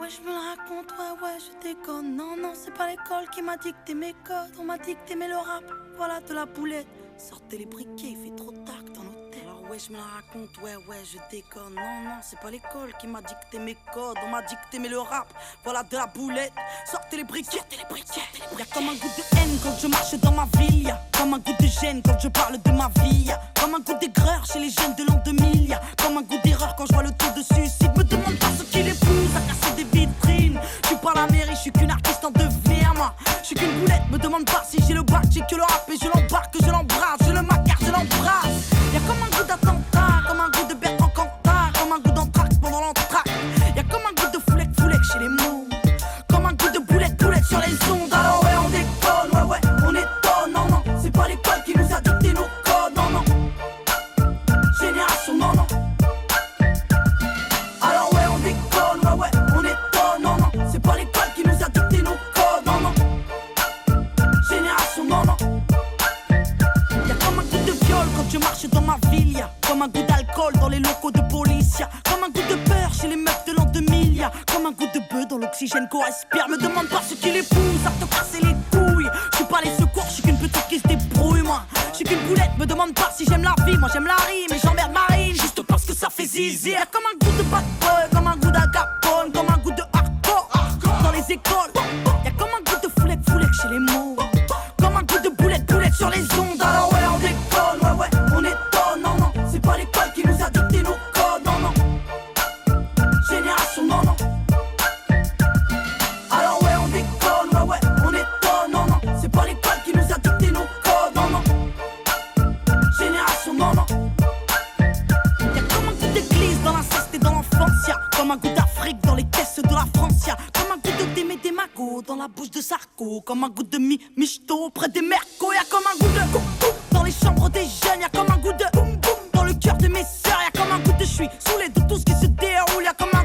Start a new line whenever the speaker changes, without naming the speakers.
ouais, je me la raconte, ouais, je déconne. Non, non, c'est pas l'école qui m'a dicté mes codes. On m'a dicté, mais le rap, voilà de la boulette. Sortez les briquets, il fait trop tard dans nos têtes. Alors ouais, je me la raconte, ouais, je déconne. Non, non, c'est pas l'école qui m'a dicté mes codes. On m'a dicté, mais le rap, voilà de la boulette. Sortez les briquets, Y'a comme un goût de haine quand je marche dans ma ville. Y'a comme un goût de gêne quand je parle de ma vie. Y'a comme un goût d'aigreur chez les jeunes de l'an 2000. Y'a comme un goût d'erreur quand je vois le taux de suicide. Me demande pas ce qui les pousse à casser des vitrines. Je suis pas la mairie, je suis qu'une artiste en devenir, moi. Je suis qu'une boulette, me demande pas si j'ai le bac. J'ai que le rap et je l'embarque, je l'embrasse, je le macarre, je l'embrasse. Y'a comme un goût d'attentat, comme un goût de Bertrand Cantat, comme un goût d'entraque pendant l'entraque. Y'a comme un goût de foulec chez les mots, comme un goût de boulette sur les ondes. Alors ouais, on déconne, ouais, on étonne, non, non. C'est pas l'école qui nous a dicté nos codes, non, non. Génération, non, non. Alors ouais, on déconne, ouais, on étonne, non, non. C'est pas l'école qui nous a dicté nos codes, non, non. Génération, non, non. Y'a comme un goût de viol quand je marche dans ma ville. Y'a comme un goût d'alcool dans les locaux de police. Y'a comme un goût de peur chez les meufs de l'an 2000. Y'a comme un goût de bœuf dans l'oxygène qu'on respire. Me demande pas ce qui les pousse à te casser les couilles. Je suis pas les secours, je suis qu'une petite qui se débrouille, moi. Je suis qu'une boulette, me demande pas si j'aime la vie. Moi j'aime la rime et j'emmerde Marine juste parce que ça fait zizi. Y'a comme un goût de bad boy, comme un goût d'agapone, comme un goût de hardcore dans les écoles. Y'a comme un goût de foulec chez les mots, comme un goût de boulette sur les ondes. Alors ouais, on déconne, ouais, on étonne, non, non. C'est pas l'école qui nous a dicté nos codes, non, non. Génération, non, non. Alors ouais, on déconne, ouais, on étonne, non, non. C'est pas l'école qui nous a dicté nos codes, non, non. Génération, non, non. Y'a comme un goût d'église dans l'inceste et dans l'enfance. Y'a comme un goût d'Afrique dans les caisses de la France. Y'a comme un goût de Démé Démago dans la bouche de Sarko. Comme un goût de Michto près des Mercos. Y'a comme un goût de dans les chambres des jeunes. Y'a comme un goût de boum boum dans le cœur de mes sœurs. Y'a comme un goût de je suis saoulé de tout ce qui se déroule. Y'a comme